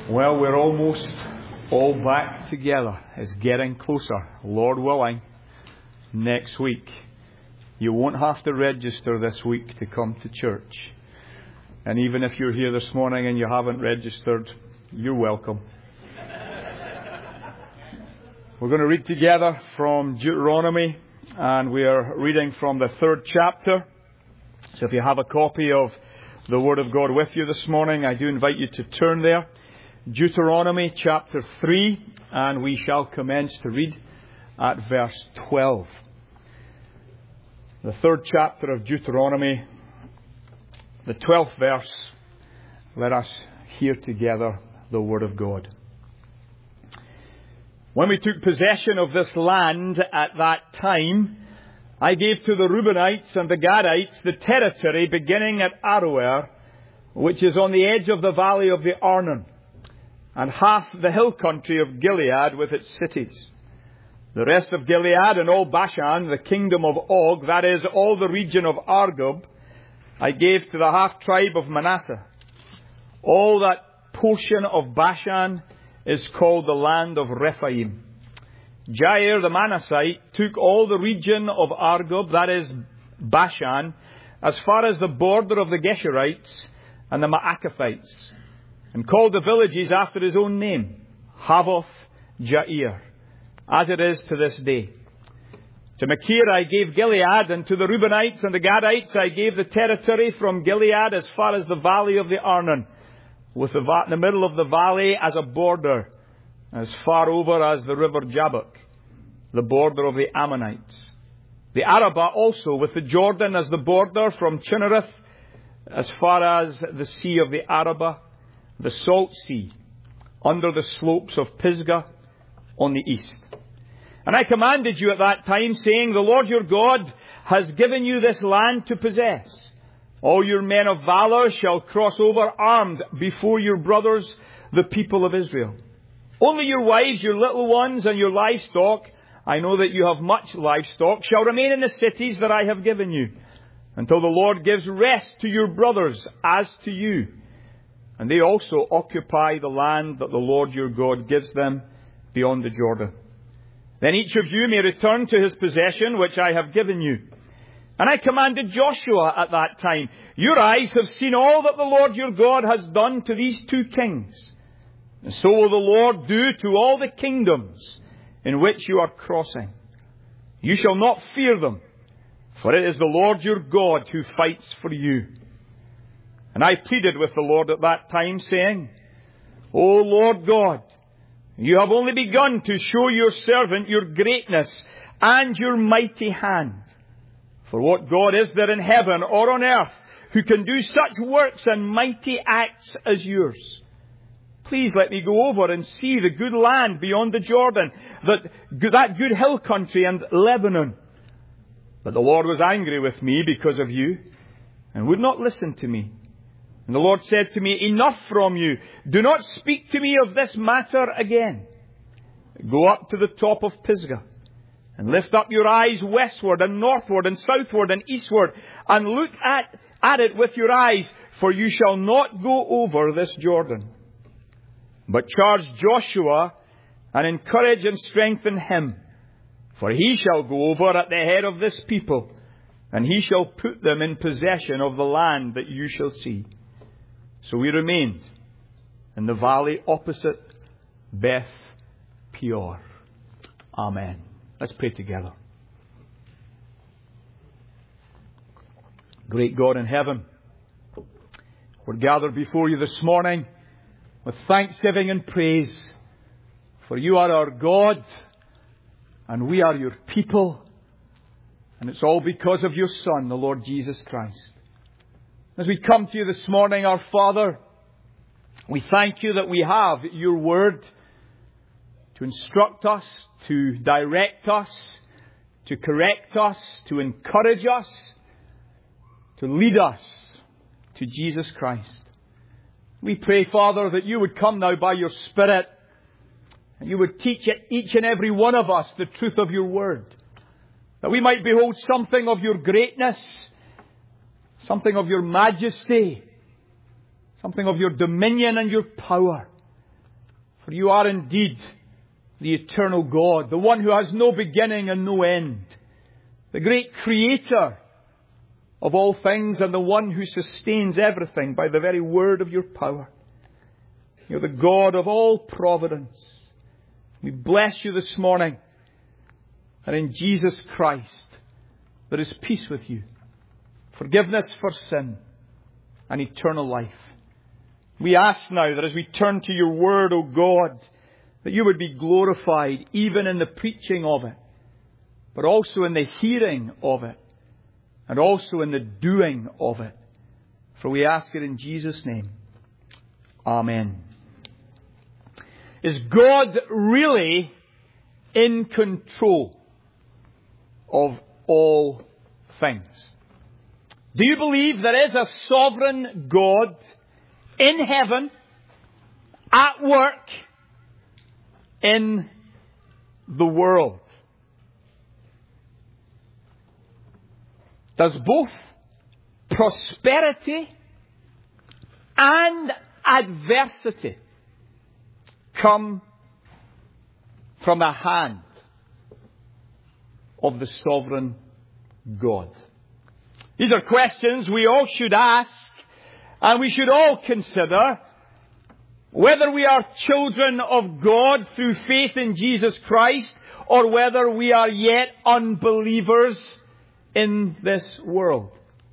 Well, we're almost all back together. It's getting closer. Lord willing, next week. You won't have to register this week to come to church. And even if you're here this morning and you haven't registered, you're welcome. We're going to read together from Deuteronomy, and we are reading from the 3rd chapter. So if you have a copy of the Word of God with you this morning, I do invite you to turn there. Deuteronomy chapter 3, and we shall commence to read at verse 12. The 3rd chapter of Deuteronomy, the 12th verse. Let us hear together the Word of God. When we took possession of this land at that time, I gave to the Reubenites and the Gadites the territory beginning at Aroer, which is on the edge of the valley of the Arnon, and half the hill country of Gilead with its cities. The rest of Gilead and all Bashan, the kingdom of Og, that is, all the region of Argob, I gave to the half-tribe of Manasseh. All that portion of Bashan is called the land of Rephaim. Jair the Manassite took all the region of Argob, that is, Bashan, as far as the border of the Geshurites and the Maacathites, and called the villages after his own name, Havoth Jair, as it is to this day. To Machir I gave Gilead, and to the Reubenites and the Gadites I gave the territory from Gilead as far as the valley of the Arnon, with the middle of the valley as a border, as far over as the river Jabbok, the border of the Ammonites. The Arabah also, with the Jordan as the border from Chinnereth as far as the sea of the Arabah, the Salt Sea, under the slopes of Pisgah on the east. And I commanded you at that time, saying, the Lord your God has given you this land to possess. All your men of valor shall cross over armed before your brothers, the people of Israel. Only your wives, your little ones, and your livestock, I know that you have much livestock, shall remain in the cities that I have given you, until the Lord gives rest to your brothers as to you. And they also occupy the land that the Lord your God gives them beyond the Jordan. Then each of you may return to his possession, which I have given you. And I commanded Joshua at that time, your eyes have seen all that the Lord your God has done to these two kings. And so will the Lord do to all the kingdoms in which you are crossing. You shall not fear them, for it is the Lord your God who fights for you. And I pleaded with the Lord at that time, saying, O Lord God, you have only begun to show your servant your greatness and your mighty hand. For what God is there in heaven or on earth who can do such works and mighty acts as yours? Please let me go over and see the good land beyond the Jordan, that good hill country and Lebanon. But the Lord was angry with me because of you and would not listen to me. And the Lord said to me, enough from you. Do not speak to me of this matter again. Go up to the top of Pisgah and lift up your eyes westward and northward and southward and eastward and look at it with your eyes, for you shall not go over this Jordan. But charge Joshua and encourage and strengthen him, for he shall go over at the head of this people, and he shall put them in possession of the land that you shall see. So we remained in the valley opposite Beth Peor. Amen. Let's pray together. Great God in heaven, we're gathered before you this morning with thanksgiving and praise, for you are our God and we are your people, and it's all because of your Son, the Lord Jesus Christ. As we come to you this morning, our Father, we thank you that we have your word to instruct us, to direct us, to correct us, to encourage us, to lead us to Jesus Christ. We pray, Father, that you would come now by your Spirit and you would teach each and every one of us the truth of your word, that we might behold something of your greatness, something of your majesty, something of your dominion and your power, For you are indeed the eternal God, the one who has no beginning and no end, the great Creator of all things and the one who sustains everything by the very word of your power. You're the God of all providence. We bless you this morning. And in Jesus Christ, there is peace with you, forgiveness for sin, and eternal life. We ask now that as we turn to your word, O God, that you would be glorified even in the preaching of it, but also in the hearing of it, and also in the doing of it. For we ask it in Jesus' name. Amen. Is God really in control of all things? Do you believe there is a sovereign God in heaven, at work in the world? Does both prosperity and adversity come from the hand of the sovereign God? These are questions we all should ask, and we should all consider whether we are children of God through faith in Jesus Christ, or whether we are yet unbelievers in this world.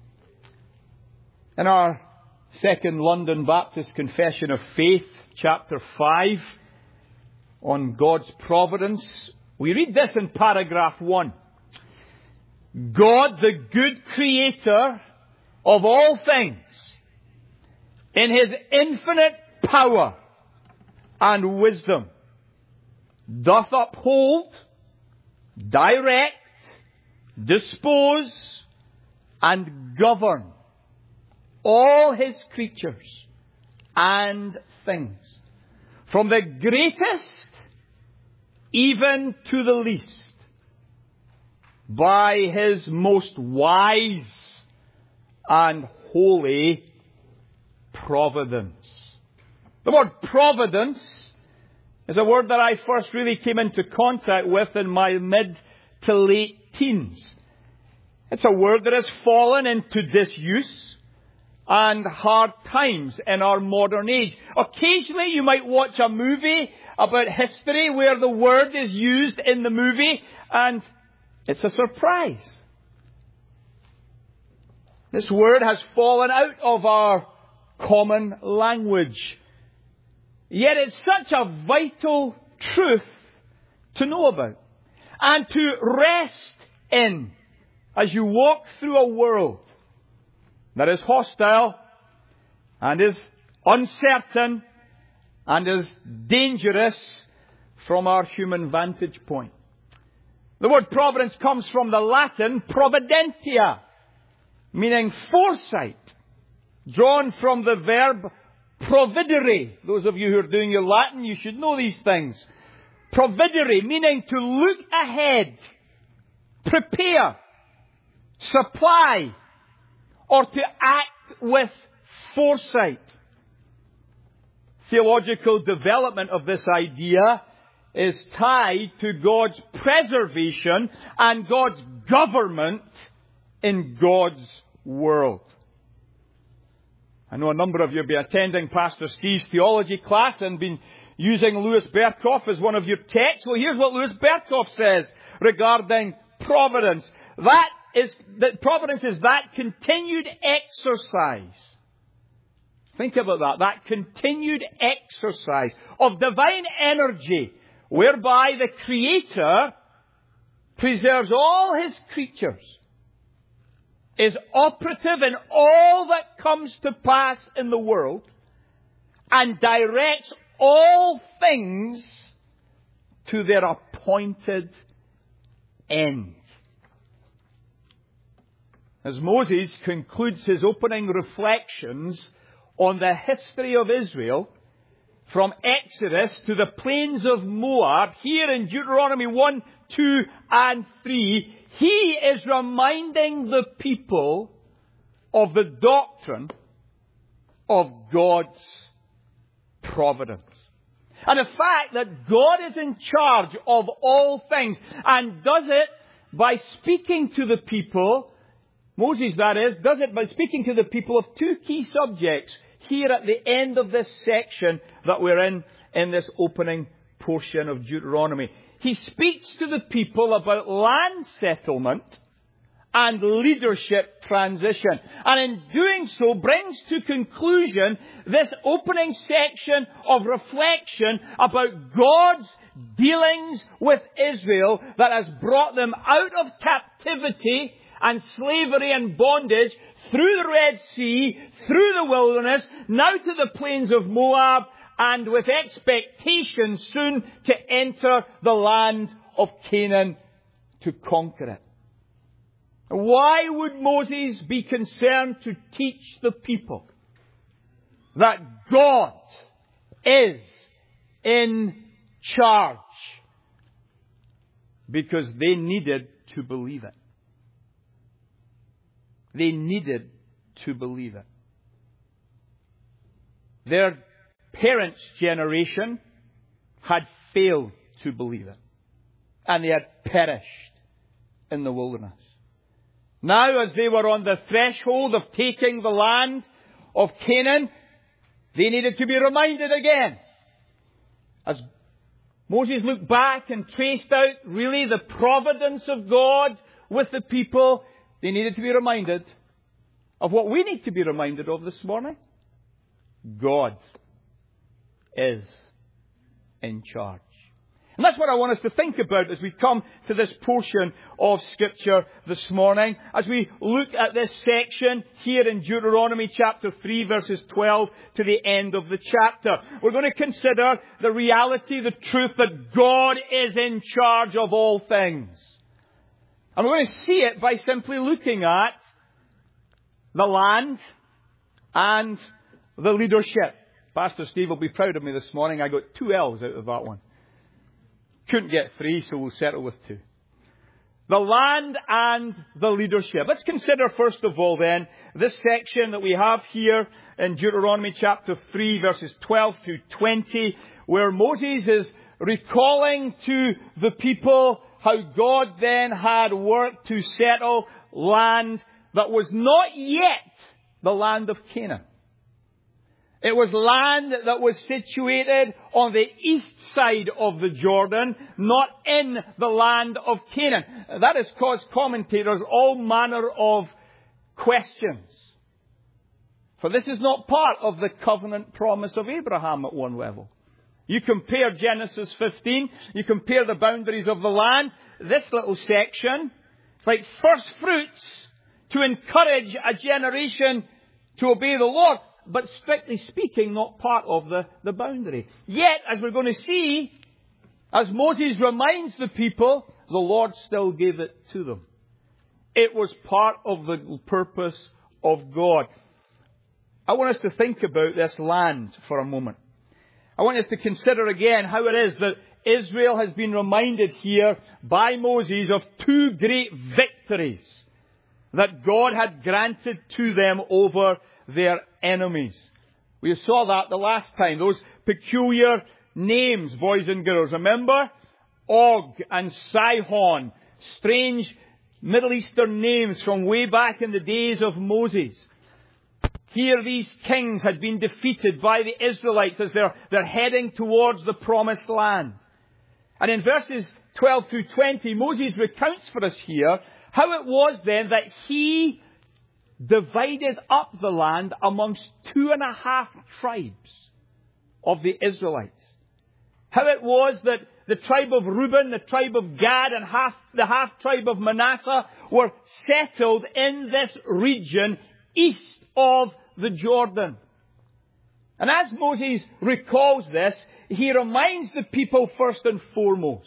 In our Second London Baptist Confession of Faith, chapter 5, on God's providence, we read this in paragraph 1. God, the good Creator of all things, in His infinite power and wisdom, doth uphold, direct, dispose, and govern all His creatures and things, from the greatest even to the least, by His most wise and holy providence. The word providence is a word that I first really came into contact with in my mid to late teens. It's a word that has fallen into disuse and hard times in our modern age. Occasionally you might watch a movie about history where the word is used in the movie and it's a surprise. This word has fallen out of our common language. Yet it's such a vital truth to know about and to rest in as you walk through a world that is hostile and is uncertain and is dangerous from our human vantage point. The word providence comes from the Latin providentia, meaning foresight, drawn from the verb providere. Those of you who are doing your Latin, you should know these things. Providere, meaning to look ahead, prepare, supply, or to act with foresight. Theological development of this idea is tied to God's preservation and God's government in God's world. I know a number of you have been attending Pastor Steve's theology class and been using Louis Berkhoff as one of your texts. Well, here's what Louis Berkhoff says regarding providence. That providence is that continued exercise. Think about that. That continued exercise of divine energy whereby the Creator preserves all His creatures, is operative in all that comes to pass in the world, and directs all things to their appointed end. As Moses concludes his opening reflections on the history of Israel, from Exodus to the plains of Moab, here in Deuteronomy 1, 2, and 3, he is reminding the people of the doctrine of God's providence. And the fact that God is in charge of all things and does it by speaking to the people, Moses that is, does it by speaking to the people of two key subjects here at the end of this section that we're in this opening portion of Deuteronomy. He speaks to the people about land settlement and leadership transition. And in doing so, brings to conclusion this opening section of reflection about God's dealings with Israel that has brought them out of captivity and slavery and bondage through the Red Sea, through the wilderness, now to the plains of Moab, and with expectation soon to enter the land of Canaan to conquer it. Why would Moses be concerned to teach the people that God is in charge? Because they needed to believe it. They needed to believe it. Their parents' generation had failed to believe it. And they had perished in the wilderness. Now, as they were on the threshold of taking the land of Canaan, they needed to be reminded again. As Moses looked back and traced out really the providence of God with the people, they needed to be reminded of what we need to be reminded of this morning. God is in charge. And that's what I want us to think about as we come to this portion of Scripture this morning. As we look at this section here in Deuteronomy chapter 3 verses 12 to the end of the chapter. We're going to consider the reality, the truth that God is in charge of all things. And we're going to see it by simply looking at the land and the leadership. Pastor Steve will be proud of me this morning. I got 2 L's out of that one. Couldn't get 3, so we'll settle with 2. The land and the leadership. Let's consider first of all then this section that we have here in Deuteronomy chapter 3 verses 12 through 20, where Moses is recalling to the people how God then had worked to settle land that was not yet the land of Canaan. It was land that was situated on the east side of the Jordan, not in the land of Canaan. That has caused commentators all manner of questions. For this is not part of the covenant promise of Abraham at one level. You compare Genesis 15, you compare the boundaries of the land, this little section, it's like first fruits to encourage a generation to obey the Lord. But strictly speaking, not part of the boundary. Yet, as we're going to see, as Moses reminds the people, the Lord still gave it to them. It was part of the purpose of God. I want us to think about this land for a moment. I want us to consider again how it is that Israel has been reminded here by Moses of 2 great victories that God had granted to them over their enemies. We saw that the last time. Those peculiar names, boys and girls. Remember? Og and Sihon. Strange Middle Eastern names from way back in the days of Moses. Here these kings had been defeated by the Israelites as they're heading towards the promised land. And in verses 12 through 20, Moses recounts for us here how it was then that he divided up the land amongst 2.5 tribes of the Israelites. How it was that the tribe of Reuben, the tribe of Gad, and the half tribe of Manasseh were settled in this region east of the Jordan. And as Moses recalls this, he reminds the people first and foremost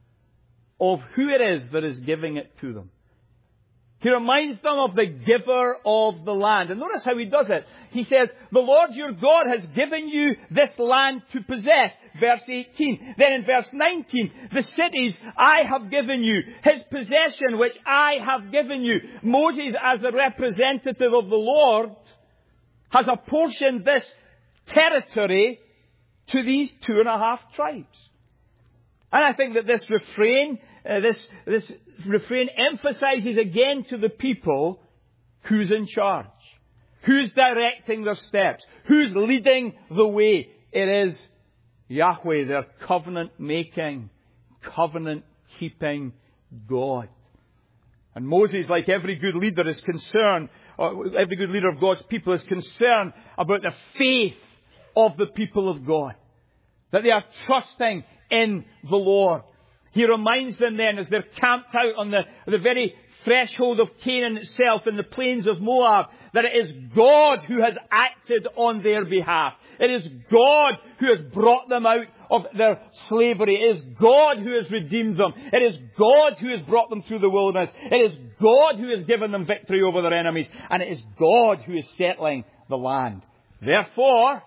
of who it is that is giving it to them. He reminds them of the giver of the land. And notice how he does it. He says, the Lord your God has given you this land to possess. Verse 18. Then in verse 19, the cities I have given you, his possession which I have given you. Moses, as the representative of the Lord, has apportioned this territory to these 2.5 tribes. And I think that this refrain emphasizes again to the people who's in charge, who's directing their steps, who's leading the way. It is Yahweh, their covenant-making, covenant-keeping God. And Moses, like every good leader, is concerned, or every good leader of God's people is concerned about the faith of the people of God. That they are trusting in the Lord. He reminds them then, as they're camped out on the very threshold of Canaan itself, in the plains of Moab, that it is God who has acted on their behalf. It is God who has brought them out of their slavery. It is God who has redeemed them. It is God who has brought them through the wilderness. It is God who has given them victory over their enemies. And it is God who is settling the land. Therefore,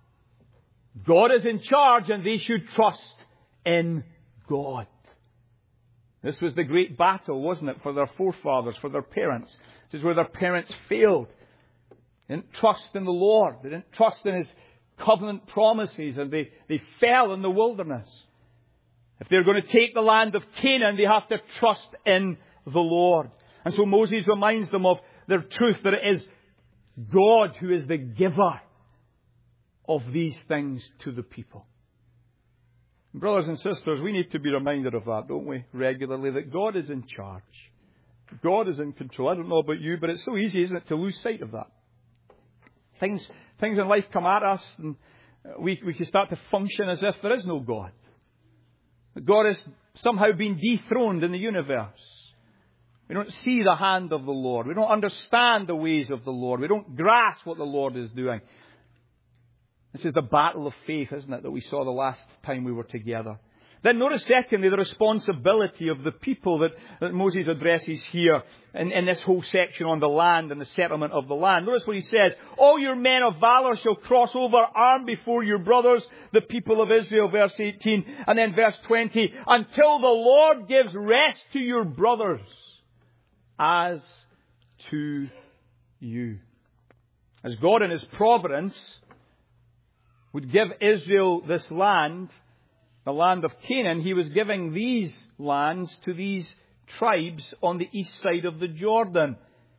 God is in charge, and they should trust in God. This was the great battle, wasn't it, for their forefathers, for their parents. This is where their parents failed. They didn't trust in the Lord. They didn't trust in His covenant promises, and they fell in the wilderness. If they're going to take the land of Canaan, they have to trust in the Lord. And so Moses reminds them of their truth, that it is God who is the giver of these things to the people. Brothers and sisters, we need to be reminded of that, don't we, regularly, that God is in charge. God is in control. I don't know about you, but it's so easy, isn't it, to lose sight of that. Things in life come at us, and we can start to function as if there is no God. That God has somehow been dethroned in the universe. We don't see the hand of the Lord. We don't understand the ways of the Lord. We don't grasp what the Lord is doing. This is the battle of faith, isn't it, that we saw the last time we were together. Then notice, secondly, the responsibility of the people that Moses addresses here in this whole section on the land and the settlement of the land. Notice what he says. All your men of valor shall cross over armed before your brothers, the people of Israel, verse 18. And then verse 20. Until the Lord gives rest to your brothers as to you. As God in His providence would give Israel this land, the land of Canaan, He was giving these lands to these tribes on the east side of the Jordan.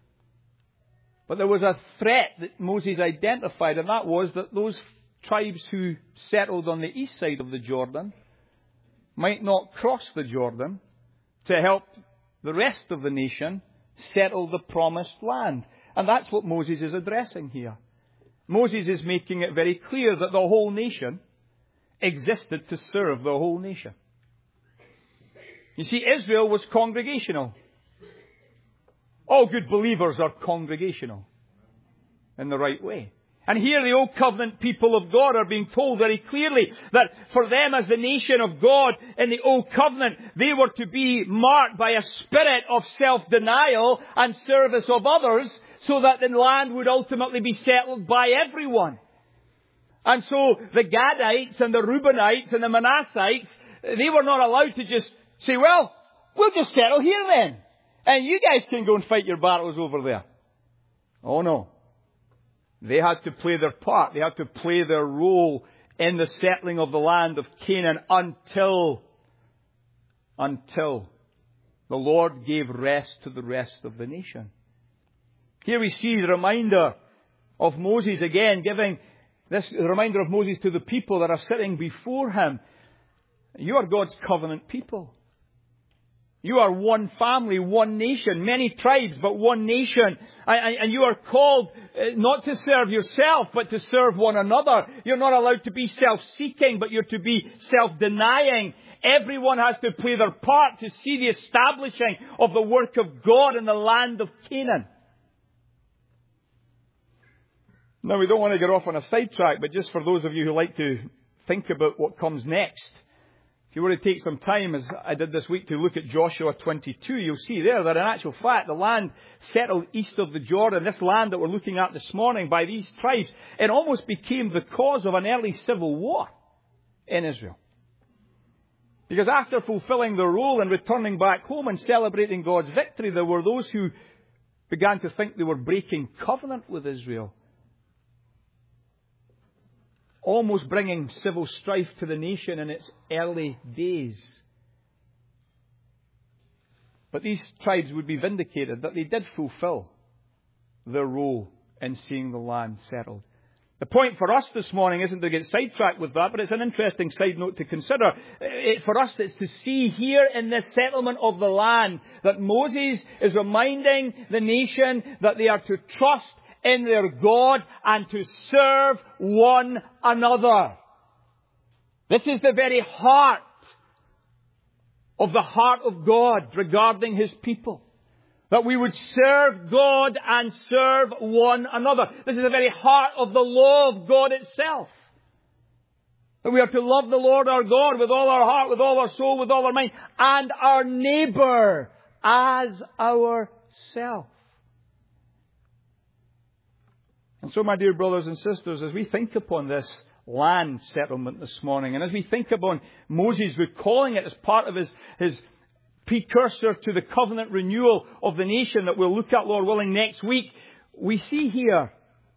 But there was a threat that Moses identified, and that was that those tribes who settled on the east side of the Jordan might not cross the Jordan to help the rest of the nation settle the promised land. And that's what Moses is addressing here. Moses is making it very clear that the whole nation existed to serve the whole nation. You see, Israel was congregational. All good believers are congregational in the right way. And here the Old Covenant people of God are being told very clearly that for them as the nation of God in the Old Covenant, they were to be marked by a spirit of self-denial and service of others, so that the land would ultimately be settled by everyone. And so the Gadites and the Reubenites and the Manassites, they were not allowed to just say, well, we'll just settle here then. And you guys can go and fight your battles over there. Oh no. They had to play their part. They had to play their role in the settling of the land of Canaan until the Lord gave rest to the rest of the nation. Here we see the reminder of Moses again, giving this reminder of Moses to the people that are sitting before him. You are God's covenant people. You are one family, one nation, many tribes, but one nation. And you are called not to serve yourself, but to serve one another. You're not allowed to be self-seeking, but you're to be self-denying. Everyone has to play their part to see the establishing of the work of God in the land of Canaan. Now, we don't want to get off on a sidetrack, but just for those of you who like to think about what comes next, if you were to take some time, as I did this week, to look at Joshua 22, you'll see there that in actual fact, the land settled east of the Jordan, this land that we're looking at this morning by these tribes, it almost became the cause of an early civil war in Israel. Because after fulfilling their role and returning back home and celebrating God's victory, there were those who began to think they were breaking covenant with Israel. almost bringing civil strife to the nation in its early days. But these tribes would be vindicated that they did fulfill their role in seeing the land settled. The point for us this morning isn't to get sidetracked with that, but it's an interesting side note to consider. For us, it's to see here in this settlement of the land that Moses is reminding the nation that they are to trust in their God and to serve one another. This is the very heart of the heart of God regarding His people. That we would serve God and serve one another. This is the very heart of the law of God itself. That we are to love the Lord our God with all our heart, with all our soul, with all our mind, and our neighbour as ourself. And so, my dear brothers and sisters, as we think upon this land settlement this morning, and as we think upon Moses recalling it as part of his precursor to the covenant renewal of the nation that we'll look at, Lord willing, next week, we see here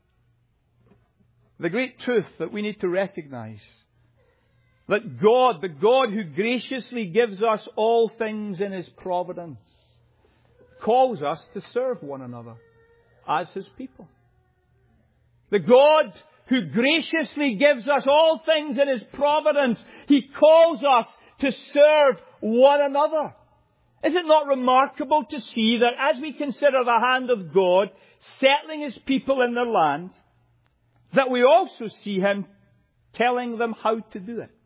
the great truth that we need to recognize. That God, the God who graciously gives us all things in His providence, calls us to serve one another as His people. The God who graciously gives us all things in His providence, He calls us to serve one another. Is it not remarkable to see that as we consider the hand of God settling His people in their land, that we also see Him telling them how to do it?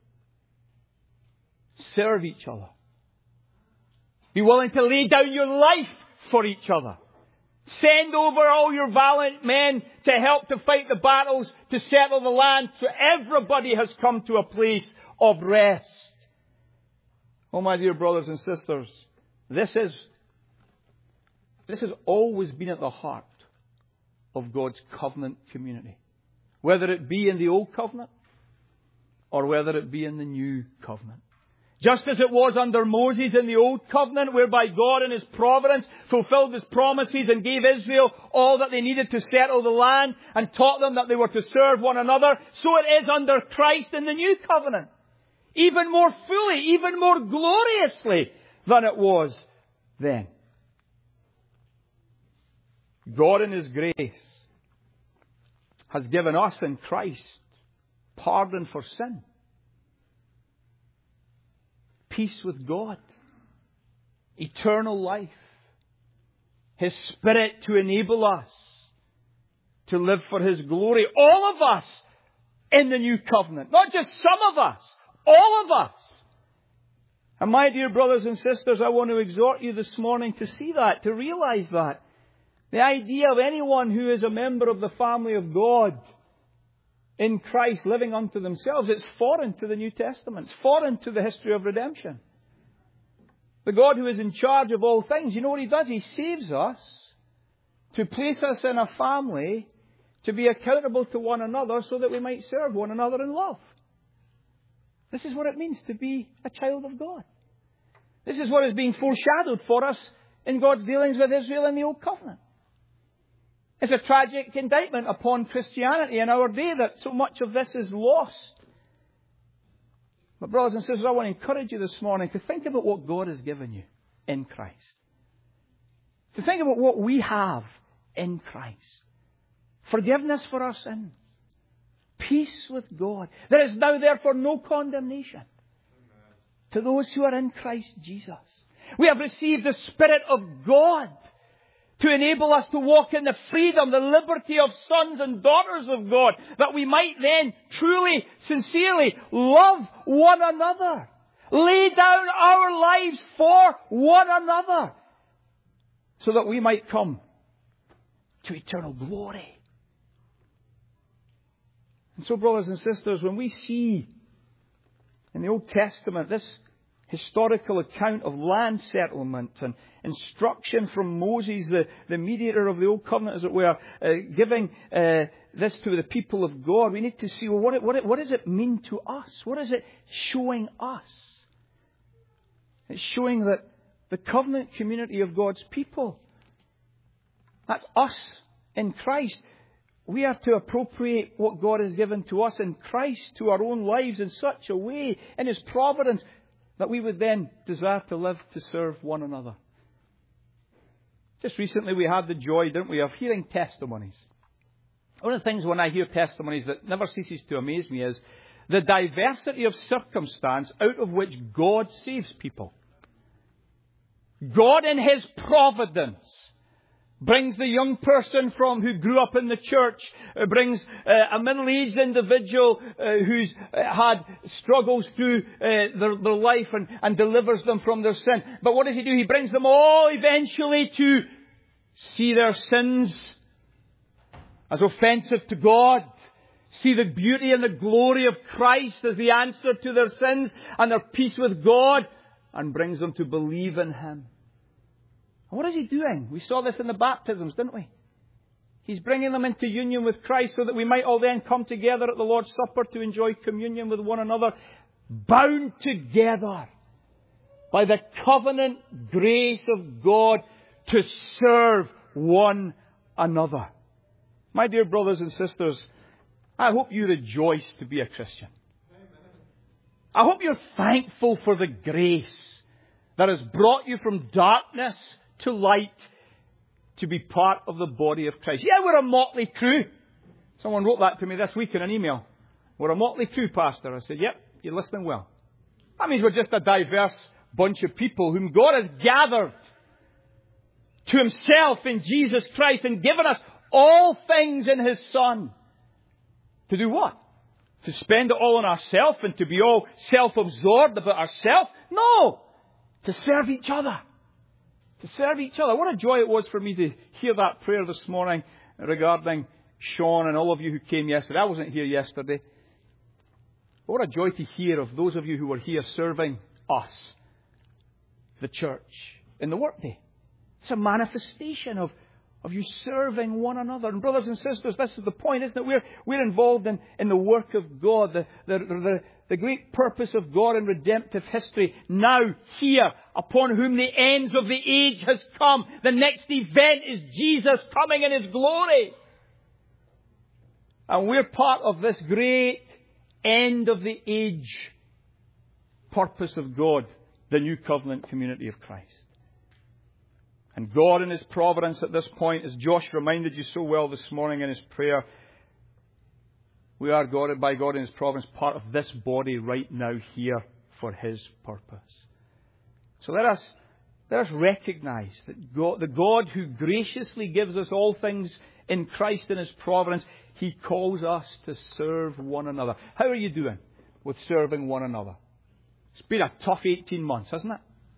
Serve each other. Be willing to lay down your life for each other. Send over all your valiant men to help to fight the battles, to settle the land, so everybody has come to a place of rest. Oh, my dear brothers and sisters, this has always been at the heart of God's covenant community. Whether it be in the Old Covenant or whether it be in the New Covenant. Just as it was under Moses in the Old Covenant, whereby God in His providence fulfilled His promises and gave Israel all that they needed to settle the land and taught them that they were to serve one another, so it is under Christ in the New Covenant. Even more fully, even more gloriously than it was then. God in His grace has given us in Christ pardon for sin, peace with God, eternal life, His Spirit to enable us to live for His glory. All of us in the New Covenant, not just some of us, all of us. And my dear brothers and sisters, I want to exhort you this morning to see that, to realize that. The idea of anyone who is a member of the family of God in Christ living unto themselves, it's foreign to the New Testament. It's foreign to the history of redemption. The God who is in charge of all things, you know what He does? He saves us to place us in a family, to be accountable to one another so that we might serve one another in love. This is what it means to be a child of God. This is what is being foreshadowed for us in God's dealings with Israel in the Old Covenant. It's a tragic indictment upon Christianity in our day that so much of this is lost. But brothers and sisters, I want to encourage you this morning to think about what God has given you in Christ. To think about what we have in Christ. Forgiveness for our sins. Peace with God. There is now therefore no condemnation to those who are in Christ Jesus. We have received the Spirit of God to enable us to walk in the freedom, the liberty of sons and daughters of God, that we might then truly, sincerely love one another. Lay down our lives for one another, so that we might come to eternal glory. And so, brothers and sisters, when we see in the Old Testament this historical account of land settlement and instruction from Moses, the mediator of the Old Covenant, as it were, giving this to the people of God, we need to see, well, what does it mean to us? What is it showing us? It's showing that the covenant community of God's people, that's us in Christ, we are to appropriate what God has given to us in Christ to our own lives in such a way, in His providence, that we would then desire to live to serve one another. Just recently we had the joy, didn't we, of hearing testimonies. One of the things when I hear testimonies that never ceases to amaze me is the diversity of circumstance out of which God saves people. God in His providence brings the young person who grew up in the church, brings a middle-aged individual who's had struggles through their life and delivers them from their sin. But what does He do? He brings them all eventually to see their sins as offensive to God, see the beauty and the glory of Christ as the answer to their sins and their peace with God, and brings them to believe in Him. And what is He doing? We saw this in the baptisms, didn't we? He's bringing them into union with Christ so that we might all then come together at the Lord's Supper to enjoy communion with one another, bound together by the covenant grace of God to serve one another. My dear brothers and sisters, I hope you rejoice to be a Christian. I hope you're thankful for the grace that has brought you from darkness to light to be part of the body of Christ. Yeah, we're a motley crew. Someone wrote that to me this week in an email. We're a motley crew, Pastor. I said, yep, you're listening well. That means we're just a diverse bunch of people whom God has gathered to Himself in Jesus Christ and given us all things in His Son. To do what? To spend it all on ourselves and to be all self-absorbed about ourselves? No! To serve each other. To serve each other. What a joy it was for me to hear that prayer this morning regarding Sean and all of you who came yesterday. I wasn't here yesterday. But what a joy to hear of those of you who were here serving us, the church, in the workday. It's a manifestation of you serving one another. And brothers and sisters, this is the point, isn't it? We're involved in the work of God, the great purpose of God in redemptive history. Now, here, upon whom the ends of the age has come. The next event is Jesus coming in His glory. And we're part of this great end of the age purpose of God, the new covenant community of Christ. And God in His providence at this point, as Josh reminded you so well this morning in his prayer, we are God, by God in His providence, part of this body right now here for His purpose. So let us recognize that the God who graciously gives us all things in Christ in His providence, He calls us to serve one another. How are you doing with serving one another? It's been a tough 18 months, hasn't it?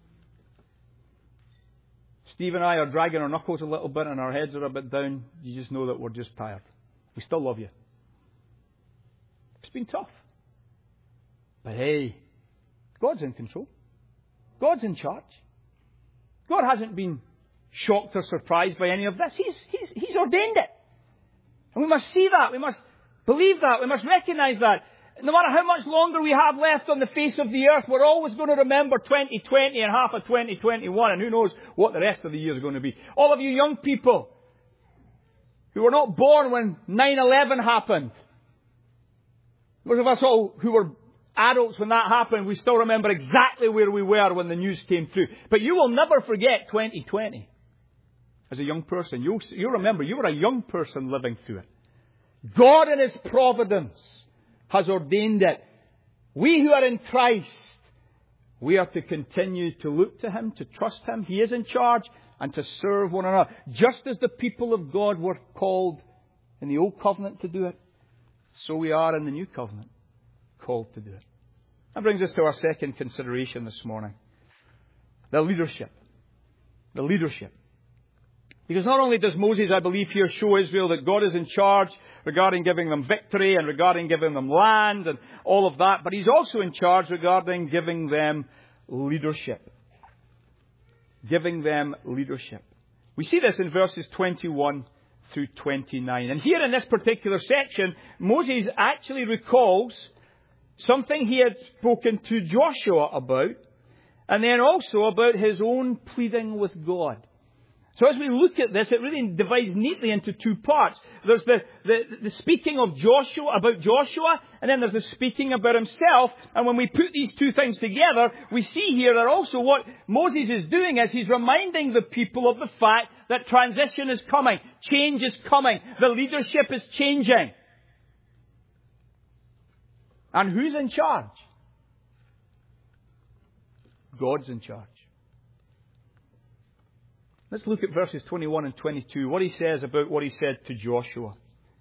Steve and I are dragging our knuckles a little bit and our heads are a bit down. You just know that we're just tired. We still love you. It's been tough. But hey, God's in control. God's in charge. God hasn't been shocked or surprised by any of this. He's ordained it. And we must see that. We must believe that. We must recognize that. No matter how much longer we have left on the face of the earth, we're always going to remember 2020 and half of 2021, and who knows what the rest of the year is going to be. All of you young people who were not born when 9/11 happened, those of us all who were adults when that happened, we still remember exactly where we were when the news came through. But you will never forget 2020 as a young person. You'll remember you were a young person living through it. God in His providence has ordained it. We who are in Christ, we are to continue to look to Him, to trust Him. He is in charge, and to serve one another. Just as the people of God were called in the Old Covenant to do it, so we are in the New Covenant called to do it. That brings us to our second consideration this morning. The leadership. The leadership. Because not only does Moses, I believe, here show Israel that God is in charge regarding giving them victory and regarding giving them land and all of that, but He's also in charge regarding giving them leadership. Giving them leadership. We see this in verses 21 through 29. And here in this particular section, Moses actually recalls something he had spoken to Joshua about, and then also about his own pleading with God. So as we look at this, it really divides neatly into two parts. There's the speaking of Joshua, about Joshua, and then there's the speaking about himself. And when we put these two things together, we see here that also what Moses is doing is he's reminding the people of the fact that transition is coming, change is coming, the leadership is changing. And who's in charge? God's in charge. Let's look at verses 21 and 22, what he says about what he said to Joshua.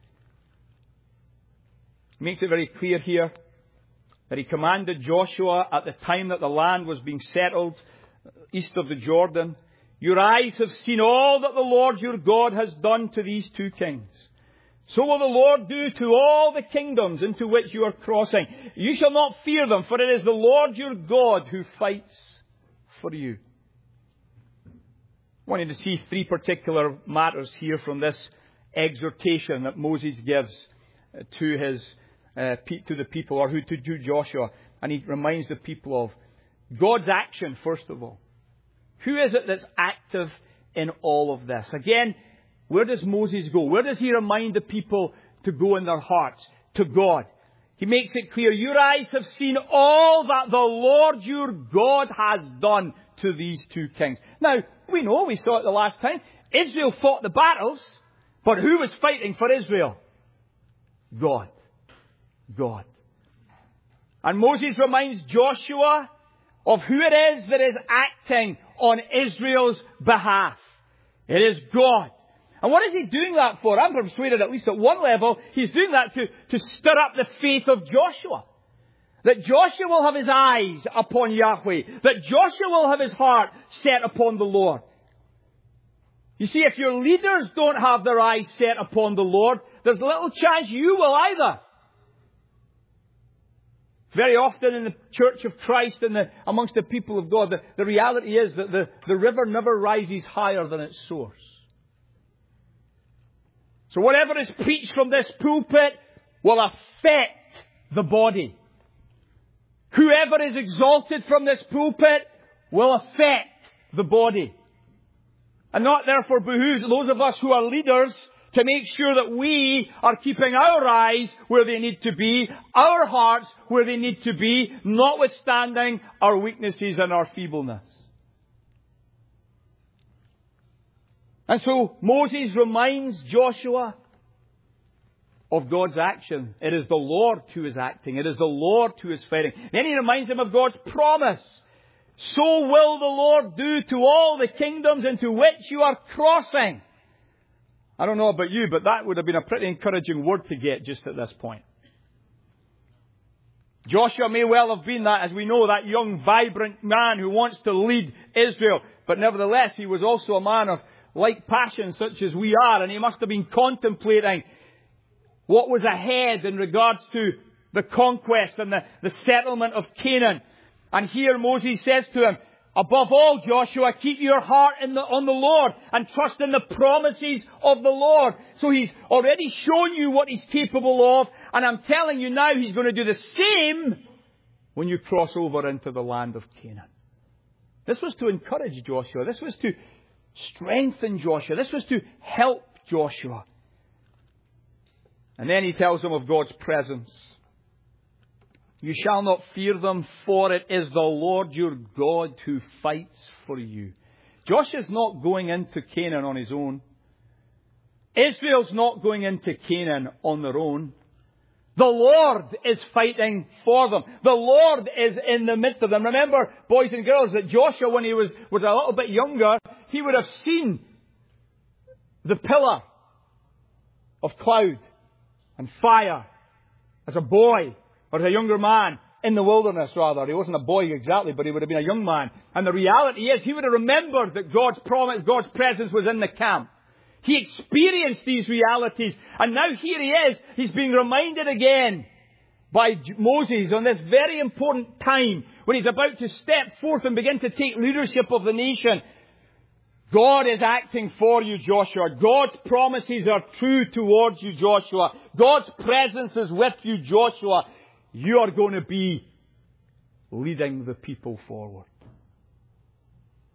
He makes it very clear here that he commanded Joshua at the time that the land was being settled east of the Jordan, "Your eyes have seen all that the Lord your God has done to these two kings. So will the Lord do to all the kingdoms into which you are crossing. You shall not fear them, for it is the Lord your God who fights for you." I wanted to see three particular matters here from this exhortation that Moses gives to the people, or to Joshua. And he reminds the people of God's action, first of all. Who is it that's active in all of this? Again, where does Moses go? Where does he remind the people to go in their hearts? To God. He makes it clear, your eyes have seen all that the Lord your God has done to these two kings. Now, we know, we saw it the last time, Israel fought the battles, but who was fighting for Israel? God. God. And Moses reminds Joshua of who it is that is acting on Israel's behalf. It is God. And what is he doing that for? I'm persuaded, at least at one level, he's doing that to stir up the faith of Joshua. That Joshua will have his eyes upon Yahweh. That Joshua will have his heart set upon the Lord. You see, if your leaders don't have their eyes set upon the Lord, there's little chance you will either. Very often in the Church of Christ and amongst the people of God, the reality is that the river never rises higher than its source. So whatever is preached from this pulpit will affect the body. Whoever is exalted from this pulpit will affect the body. And not therefore behooves those of us who are leaders to make sure that we are keeping our eyes where they need to be, our hearts where they need to be, notwithstanding our weaknesses and our feebleness. And so Moses reminds Joshua of God's action. It is the Lord who is acting. It is the Lord who is fighting. Then he reminds him of God's promise. So will the Lord do to all the kingdoms into which you are crossing. I don't know about you, but that would have been a pretty encouraging word to get just at this point. Joshua may well have been that, as we know, that young, vibrant man who wants to lead Israel. But nevertheless, he was also a man of like passion such as we are, and he must have been contemplating what was ahead in regards to the conquest and the settlement of Canaan. And here Moses says to him, above all, Joshua, keep your heart on the Lord and trust in the promises of the Lord. So he's already shown you what he's capable of, and I'm telling you now he's going to do the same when you cross over into the land of Canaan. This was to encourage Joshua. This was to strengthen Joshua. This was to help Joshua. And then he tells them of God's presence. You shall not fear them, for it is the Lord your God who fights for you. Joshua's not going into Canaan on his own. Israel's not going into Canaan on their own. The Lord is fighting for them. The Lord is in the midst of them. Remember, boys and girls, that Joshua, when he was a little bit younger, he would have seen the pillar of cloud and fire as a boy, or as a younger man, in the wilderness rather. He wasn't a boy exactly, but he would have been a young man. And the reality is, he would have remembered that God's promise, God's presence was in the camp. He experienced these realities. And now here he is. He's being reminded again by Moses on this very important time when he's about to step forth and begin to take leadership of the nation. God is acting for you, Joshua. God's promises are true towards you, Joshua. God's presence is with you, Joshua. You are going to be leading the people forward.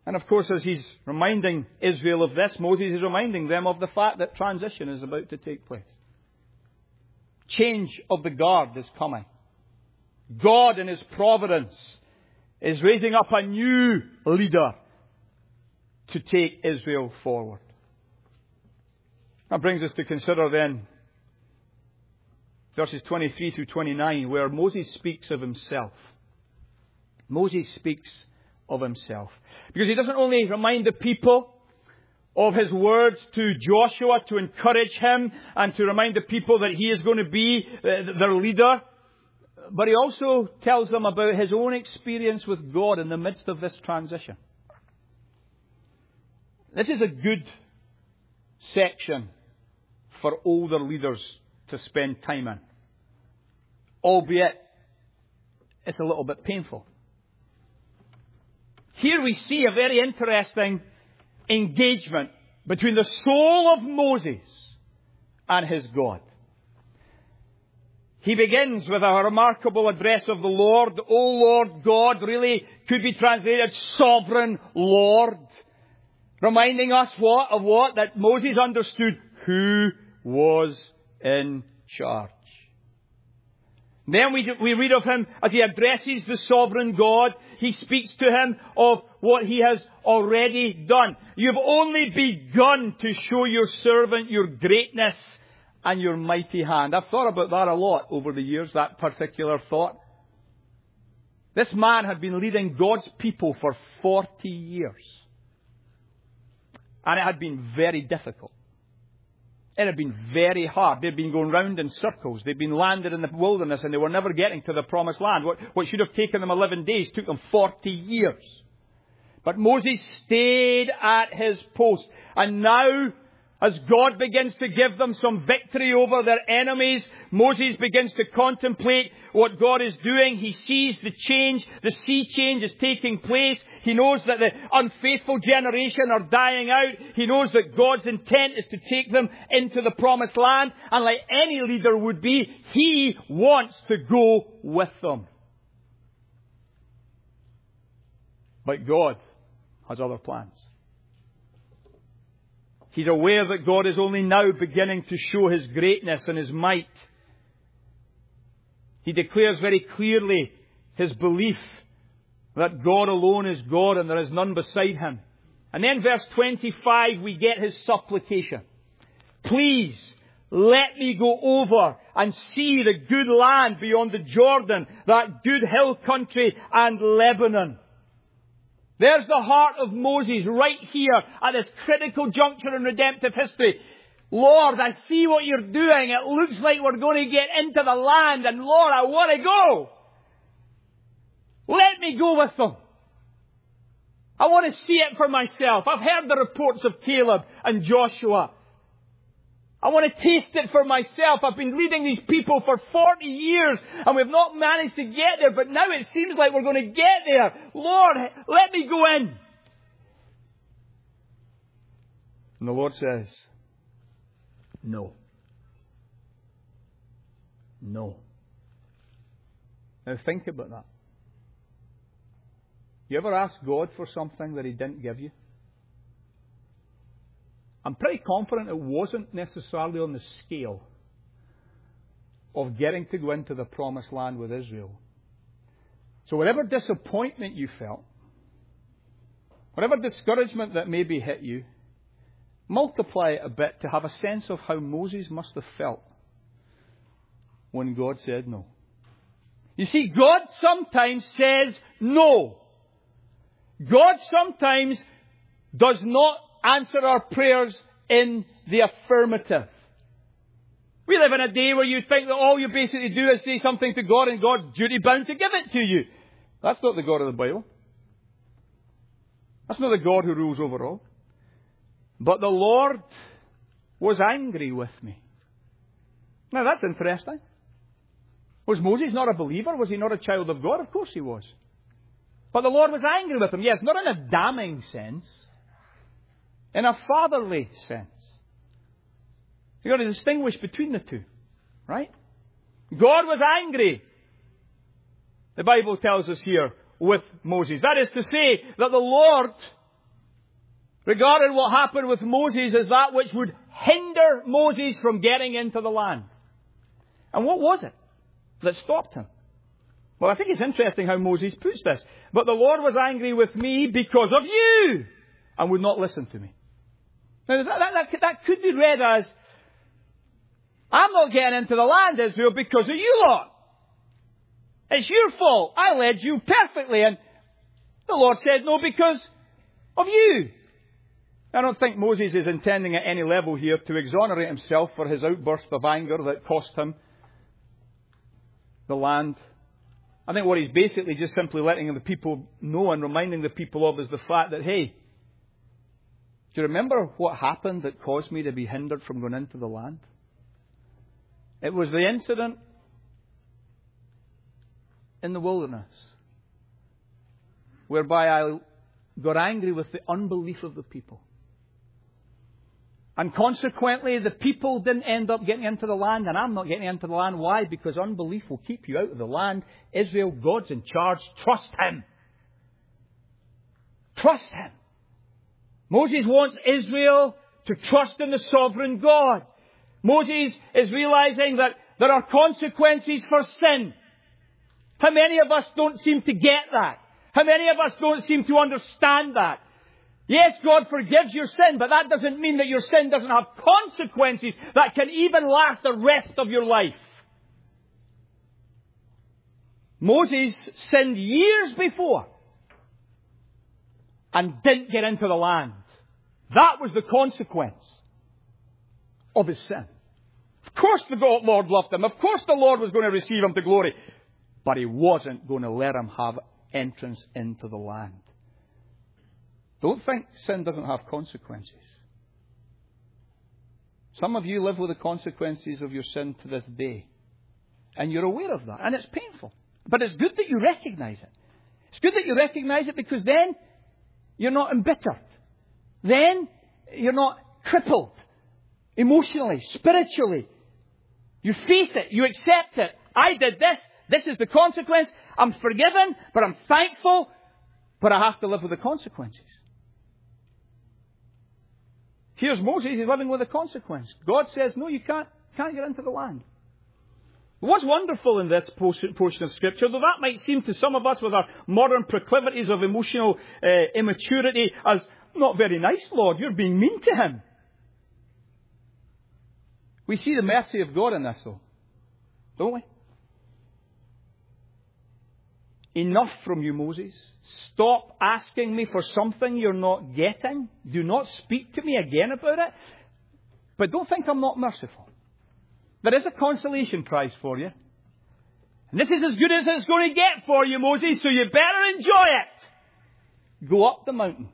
And of course, as he's reminding Israel of this, Moses is reminding them of the fact that transition is about to take place. Change of the guard is coming. God in His providence is raising up a new leader to take Israel forward. That brings us to consider then verses 23 through 29, where Moses speaks of himself. Moses speaks of himself. Because he doesn't only remind the people of his words to Joshua to encourage him and to remind the people that he is going to be their leader, but he also tells them about his own experience with God in the midst of this transition. This is a good section for older leaders to spend time in, albeit it's a little bit painful. Here we see a very interesting engagement between the soul of Moses and his God. He begins with a remarkable address of the Lord. O Lord God, really could be translated Sovereign Lord. Reminding us of what? That Moses understood who was in charge. Then we read of him as he addresses the sovereign God. He speaks to him of what he has already done. You've only begun to show your servant your greatness and your mighty hand. I've thought about that a lot over the years, that particular thought. This man had been leading God's people for 40 years. And it had been very difficult. It had been very hard. They'd been going round in circles. They'd been landed in the wilderness and they were never getting to the promised land. What should have taken them 11 days took them 40 years. But Moses stayed at his post. And now, as God begins to give them some victory over their enemies, Moses begins to contemplate what God is doing. He sees the change, the sea change is taking place. He knows that the unfaithful generation are dying out. He knows that God's intent is to take them into the promised land. And like any leader would be, he wants to go with them. But God has other plans. He's aware that God is only now beginning to show His greatness and His might. He declares very clearly his belief that God alone is God and there is none beside Him. And then verse 25 we get his supplication. Please let me go over and see the good land beyond the Jordan, that good hill country and Lebanon. There's the heart of Moses right here at this critical juncture in redemptive history. Lord, I see what you're doing. It looks like we're going to get into the land. And Lord, I want to go. Let me go with them. I want to see it for myself. I've heard the reports of Caleb and Joshua. I want to taste it for myself. I've been leading these people for 40 years and we've not managed to get there, but now it seems like we're going to get there. Lord, let me go in. And the Lord says, no. No. Now think about that. You ever ask God for something that He didn't give you? I'm pretty confident it wasn't necessarily on the scale of getting to go into the promised land with Israel. So whatever disappointment you felt, whatever discouragement that maybe hit you, multiply it a bit to have a sense of how Moses must have felt when God said no. You see, God sometimes says no. God sometimes does not answer our prayers in the affirmative. We live in a day where you think that all you basically do is say something to God and God's duty bound to give it to you. That's not the God of the Bible. That's not the God who rules over all. But the Lord was angry with me. Now that's interesting. Was Moses not a believer? Was he not a child of God? Of course he was. But the Lord was angry with him. Yes, not in a damning sense. In a fatherly sense. You've got to distinguish between the two. Right? God was angry, the Bible tells us here, with Moses. That is to say that the Lord regarded what happened with Moses as that which would hinder Moses from getting into the land. And what was it that stopped him? Well, I think it's interesting how Moses puts this. But the Lord was angry with me because of you, and would not listen to me. Now, that could be read as, I'm not getting into the land, Israel, because of you lot. It's your fault. I led you perfectly. And the Lord said, no, because of you. I don't think Moses is intending at any level here to exonerate himself for his outburst of anger that cost him the land. I think what he's basically just simply letting the people know and reminding the people of is the fact that, hey, do you remember what happened that caused me to be hindered from going into the land? It was the incident in the wilderness whereby I got angry with the unbelief of the people. And consequently, the people didn't end up getting into the land, and I'm not getting into the land. Why? Because unbelief will keep you out of the land. Israel, God's in charge. Trust Him. Trust Him. Moses wants Israel to trust in the sovereign God. Moses is realizing that there are consequences for sin. How many of us don't seem to get that? How many of us don't seem to understand that? Yes, God forgives your sin, but that doesn't mean that your sin doesn't have consequences that can even last the rest of your life. Moses sinned years before and didn't get into the land. That was the consequence of his sin. Of course the Lord loved him. Of course the Lord was going to receive him to glory. But He wasn't going to let him have entrance into the land. Don't think sin doesn't have consequences. Some of you live with the consequences of your sin to this day. And you're aware of that. And it's painful. But it's good that you recognize it. It's good that you recognize it, because then you're not embittered. Then you're not crippled emotionally, spiritually. You face it. You accept it. I did this. This is the consequence. I'm forgiven, but I'm thankful. But I have to live with the consequences. Here's Moses, he's living with a consequence. God says, no, you can't get into the land. What's wonderful in this portion of Scripture, though that might seem to some of us with our modern proclivities of emotional immaturity as not very nice, Lord, you're being mean to him. We see the mercy of God in this, though, don't we? Enough from you, Moses. Stop asking me for something you're not getting. Do not speak to me again about it. But don't think I'm not merciful. There is a consolation prize for you. And this is as good as it's going to get for you, Moses, so you better enjoy it. Go up the mountain.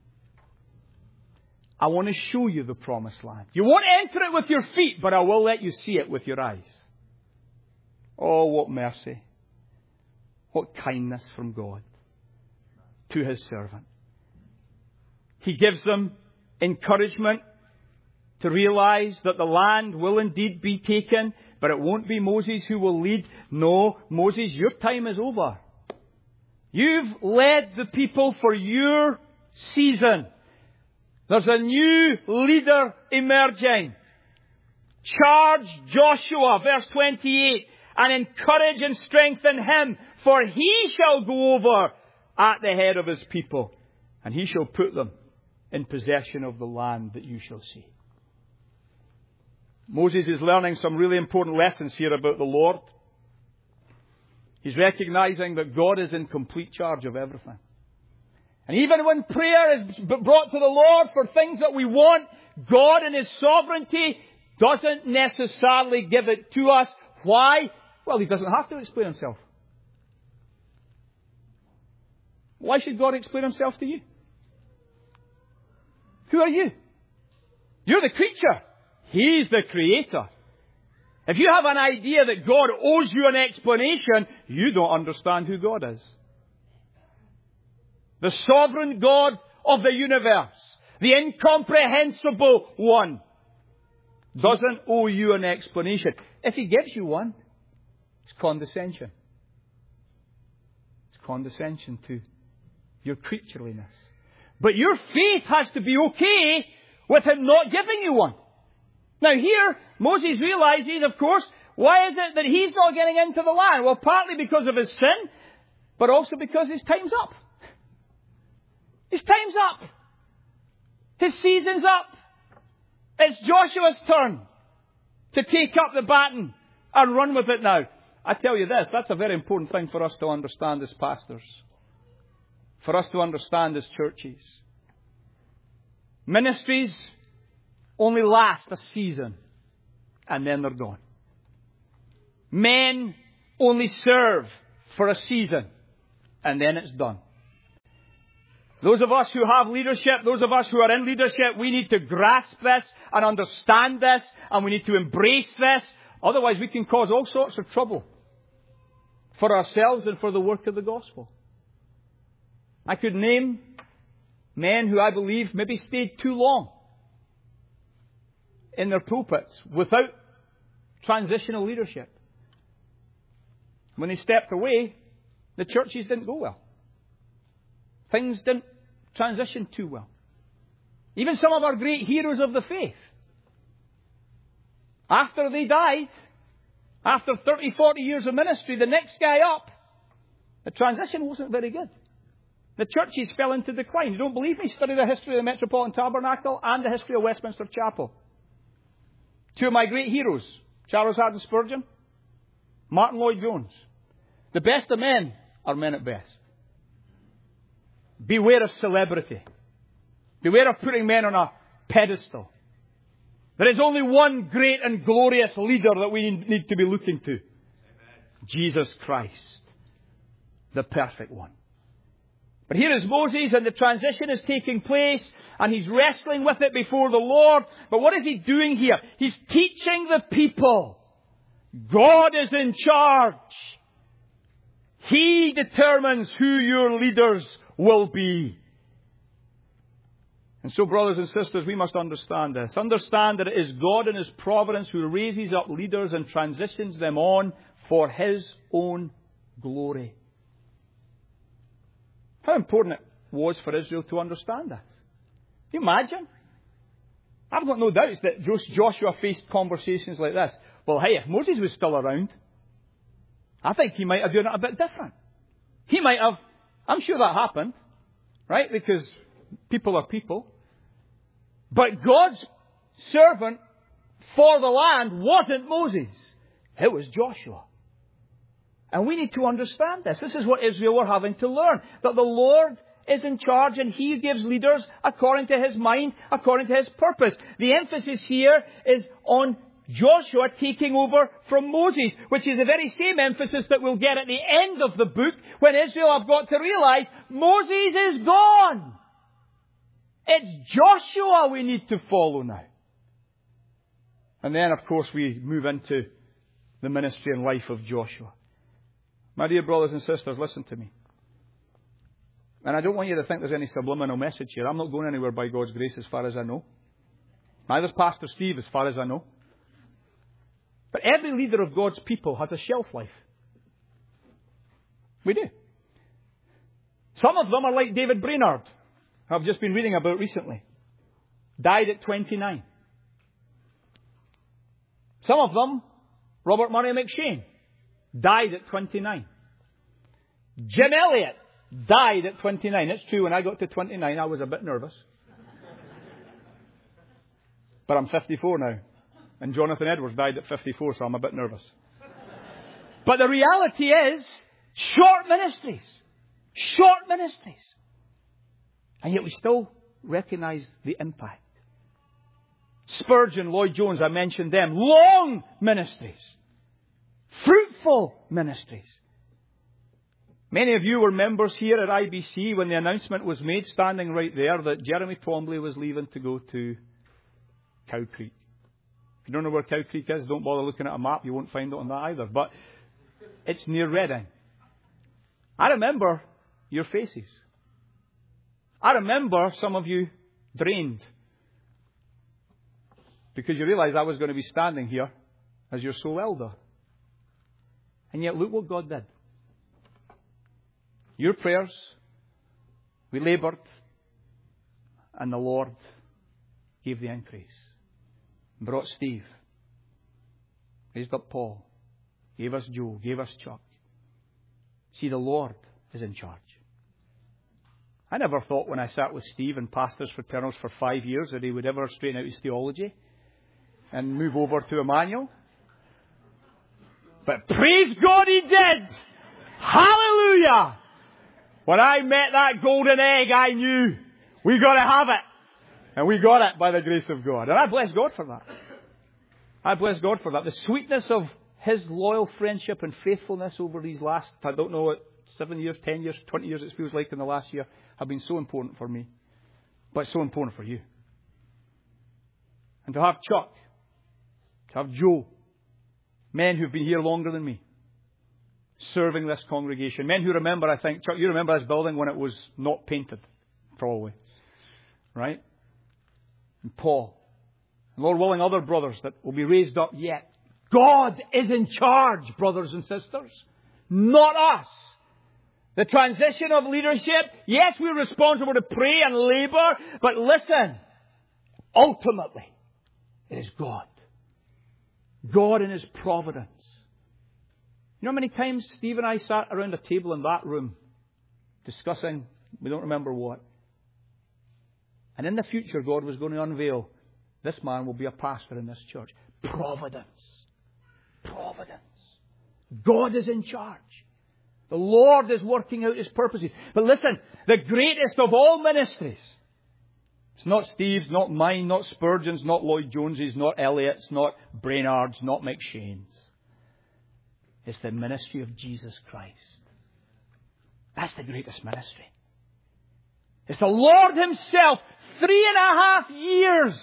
I want to show you the promised land. You won't enter it with your feet, but I will let you see it with your eyes. Oh, what mercy. What kindness from God to His servant. He gives them encouragement to realize that the land will indeed be taken, but it won't be Moses who will lead. No, Moses, your time is over. You've led the people for your season. There's a new leader emerging. Charge Joshua, verse 28, and encourage and strengthen him, for he shall go over at the head of his people, and he shall put them in possession of the land that you shall see. Moses is learning some really important lessons here about the Lord. He's recognizing that God is in complete charge of everything. And even when prayer is brought to the Lord for things that we want, God in His sovereignty doesn't necessarily give it to us. Why? Well, He doesn't have to explain Himself. Why should God explain Himself to you? Who are you? You're the creature. He's the creator. If you have an idea that God owes you an explanation, you don't understand who God is. The sovereign God of the universe, the incomprehensible one, doesn't owe you an explanation. If He gives you one, it's condescension. It's condescension to your creatureliness. But your faith has to be okay with him not giving you one. Now here, Moses realizes, of course, why is it that he's not getting into the land? Well, partly because of his sin, but also because his time's up. His time's up. His season's up. It's Joshua's turn to take up the baton and run with it now. I tell you this, that's a very important thing for us to understand as pastors. For us to understand as churches. Ministries only last a season and then they're gone. Men only serve for a season and then it's done. Those of us who have leadership, those of us who are in leadership, we need to grasp this and understand this, and we need to embrace this. Otherwise we can cause all sorts of trouble for ourselves and for the work of the gospel. I could name men who I believe maybe stayed too long in their pulpits without transitional leadership. When they stepped away, the churches didn't go well. Things didn't transition too well. Even some of our great heroes of the faith, after they died, after 30, 40 years of ministry, the next guy up, the transition wasn't very good. The churches fell into decline. You don't believe me? Study the history of the Metropolitan Tabernacle and the history of Westminster Chapel. Two of my great heroes, Charles Haddon Spurgeon, Martin Lloyd-Jones. The best of men are men at best. Beware of celebrity. Beware of putting men on a pedestal. There is only one great and glorious leader that we need to be looking to. Amen. Jesus Christ, the perfect one. But here is Moses, and the transition is taking place, and he's wrestling with it before the Lord. But what is he doing here? He's teaching the people. God is in charge. He determines who your leaders will be. And so, brothers and sisters, we must understand this. Understand that it is God in His providence who raises up leaders and transitions them on for His own glory. How important it was for Israel to understand this. Can you imagine? I've got no doubts that Joshua faced conversations like this. Well, hey, if Moses was still around, I think he might have done it a bit different. He might have, I'm sure that happened, right? Because people are people. But God's servant for the land wasn't Moses. It was Joshua. And we need to understand this. This is what Israel were having to learn. That the Lord is in charge and He gives leaders according to His mind, according to His purpose. The emphasis here is on Joshua taking over from Moses, which is the very same emphasis that we'll get at the end of the book when Israel have got to realize Moses is gone. It's Joshua we need to follow now. And then, of course, we move into the ministry and life of Joshua. My dear brothers and sisters, listen to me. And I don't want you to think there's any subliminal message here. I'm not going anywhere by God's grace as far as I know. Neither is Pastor Steve as far as I know. But every leader of God's people has a shelf life. We do. Some of them are like David Brainerd, who I've just been reading about recently. Died at 29. Some of them, Robert Murray McShane, died at 29. Jim Elliot died at 29. It's true, when I got to 29, I was a bit nervous. But I'm 54 now. And Jonathan Edwards died at 54, so I'm a bit nervous. But the reality is, short ministries. Short ministries. And yet we still recognize the impact. Spurgeon, Lloyd-Jones, I mentioned them. Long ministries. Fruitful ministries. Many of you were members here at IBC when the announcement was made, standing right there, that Jeremy Twombly was leaving to go to Cow Creek. If you don't know where Cow Creek is, don't bother looking at a map. You won't find it on that either. But it's near Reading. I remember your faces. I remember some of you drained. Because you realised I was going to be standing here as your sole elder. And yet look what God did. Your prayers, we laboured, And the Lord gave the increase. Brought Steve. Raised up Paul. Gave us Joe. Gave us Chuck. See, the Lord is in charge. I never thought when I sat with Steve in Pastors Fraternals for 5 years that he would ever straighten out his theology and move over to Emmanuel. But praise God he did! Hallelujah! When I met that golden egg, I knew we got to have it. And we got it by the grace of God. And I bless God for that. I bless God for that. The sweetness of His loyal friendship and faithfulness over these last, I don't know, 7 years, 10 years, 20 years it feels like in the last year, have been so important for me. But so important for you. And to have Chuck, to have Joe, men who've been here longer than me, serving this congregation. Men who remember, I think, Chuck, you remember this building when it was not painted, probably. Right? And Paul. And Lord willing, other brothers that will be raised up yet. God is in charge, brothers and sisters. Not us. The transition of leadership, yes, we're responsible to pray and labour, but listen, ultimately, it is God. God in His providence. You know how many times Steve and I sat around a table in that room discussing, we don't remember what. And in the future, God was going to unveil, this man will be a pastor in this church. Providence. Providence. God is in charge. The Lord is working out His purposes. But listen, the greatest of all ministries, it's not Steve's, not mine, not Spurgeon's, not Lloyd Jones's, not Elliott's, not Brainard's, not McShane's. It's the ministry of Jesus Christ. That's the greatest ministry. It's the Lord Himself, 3.5 years.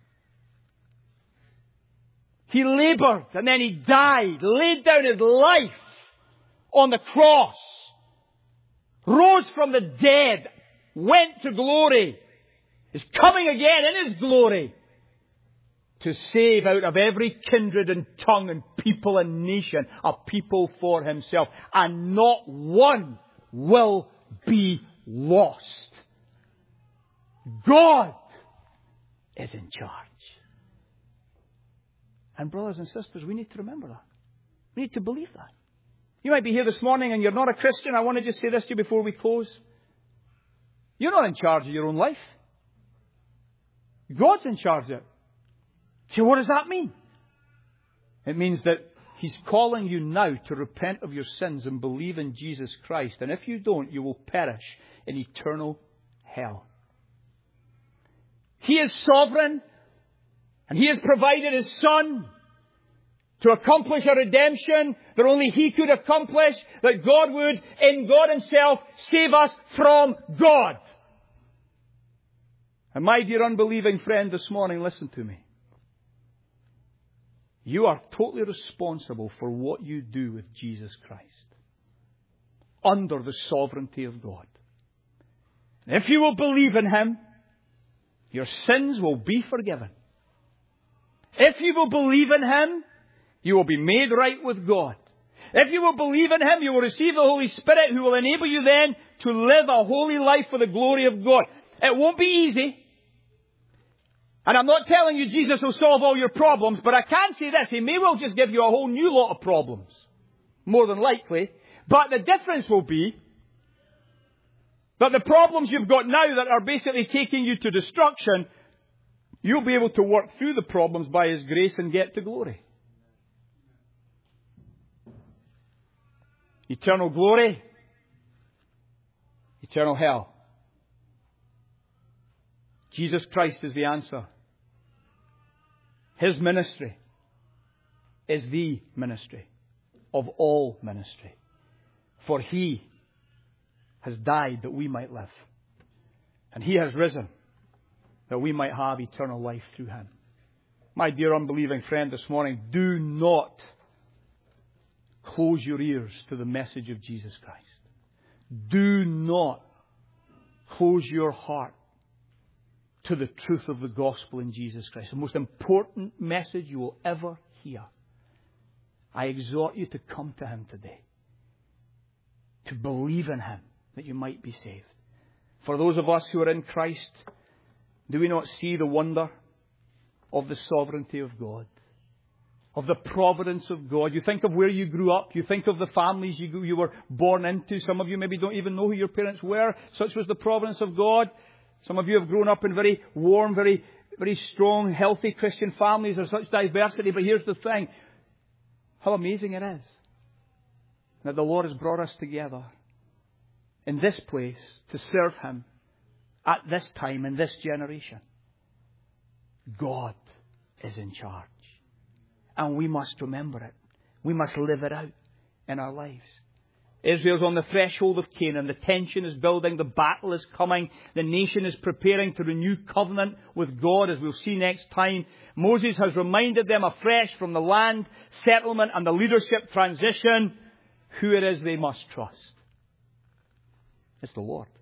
He laboured and then He died, laid down His life on the cross, rose from the dead, went to glory, is coming again in His glory to save out of every kindred and tongue and people and nation a people for Himself. And not one will be lost. God is in charge. And brothers and sisters, we need to remember that. We need to believe that. You might be here this morning and you're not a Christian. I want to just say this to you before we close. You're not in charge of your own life. God's in charge of it. So what does that mean? It means that He's calling you now to repent of your sins and believe in Jesus Christ. And if you don't, you will perish in eternal hell. He is sovereign. And He has provided His Son to accomplish a redemption that only He could accomplish, that God would, in God Himself, save us from God. And my dear unbelieving friend this morning, listen to me. You are totally responsible for what you do with Jesus Christ. Under the sovereignty of God. And if you will believe in Him, your sins will be forgiven. If you will believe in Him, you will be made right with God. If you will believe in Him, you will receive the Holy Spirit who will enable you then to live a holy life for the glory of God. It won't be easy. And I'm not telling you Jesus will solve all your problems, but I can say this, He may well just give you a whole new lot of problems. More than likely. But the difference will be that the problems you've got now that are basically taking you to destruction, you'll be able to work through the problems by His grace and get to glory. Eternal glory. Eternal hell. Jesus Christ is the answer. His ministry is the ministry of all ministry. For He has died that we might live. And He has risen that we might have eternal life through Him. My dear unbelieving friend this morning, do not close your ears to the message of Jesus Christ. Do not close your heart to the truth of the gospel in Jesus Christ. The most important message you will ever hear. I exhort you to come to Him today. To believe in Him that you might be saved. For those of us who are in Christ, Do we not see the wonder of the sovereignty of God? Of the providence of God? You think of where you grew up. You think of the families you were born into. Some of you maybe don't even know who your parents were. Such was the providence of God. Some of you have grown up in very warm, very, very strong, healthy Christian families. There's such diversity. But here's the thing. How amazing it is that the Lord has brought us together in this place to serve Him at this time, in this generation. God is in charge. And we must remember it. We must live it out in our lives. Israel's on the threshold of Canaan. The tension is building. The battle is coming. The nation is preparing to renew covenant with God, as we'll see next time. Moses has reminded them afresh from the land settlement and the leadership transition who it is they must trust. It's the Lord.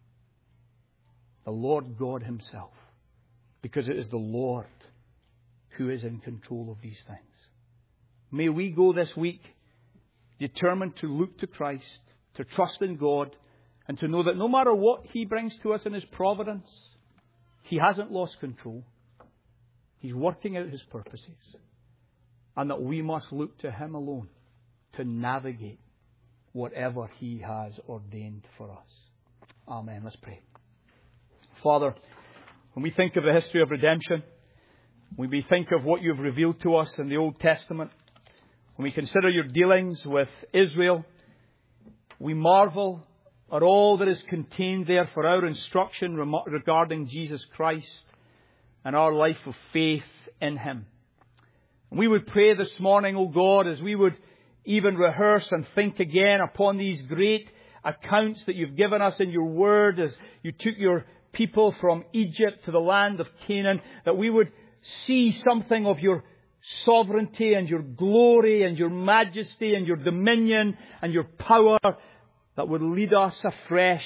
The Lord God Himself. Because it is the Lord who is in control of these things. May we go this week determined to look to Christ, to trust in God, and to know that no matter what He brings to us in His providence, He hasn't lost control. He's working out His purposes. And that we must look to Him alone to navigate whatever He has ordained for us. Amen. Let's pray. Father, when we think of the history of redemption, when we think of what You've revealed to us in the Old Testament, when we consider Your dealings with Israel, we marvel at all that is contained there for our instruction regarding Jesus Christ and our life of faith in Him. And we would pray this morning, O God, as we would even rehearse and think again upon these great accounts that You've given us in Your Word, as You took Your people from Egypt to the land of Canaan, that we would see something of Your sovereignty and Your glory and Your majesty and Your dominion and Your power that would lead us afresh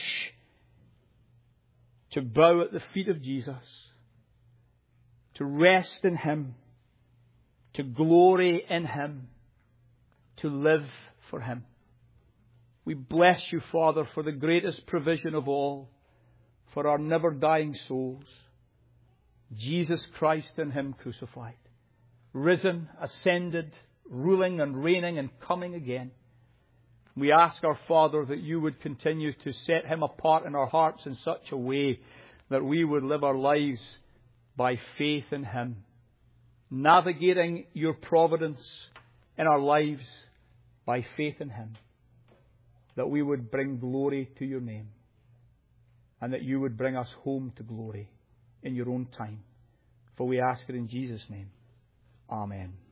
to bow at the feet of Jesus, to rest in Him, to glory in Him, to live for Him. We bless You, Father, for the greatest provision of all, for our never-dying souls, Jesus Christ and Him crucified, risen, ascended, ruling and reigning and coming again. We ask our Father that You would continue to set Him apart in our hearts in such a way that we would live our lives by faith in Him, navigating Your providence in our lives by faith in Him, that we would bring glory to Your name, and that You would bring us home to glory in Your own time. For we ask it in Jesus' name. Amen.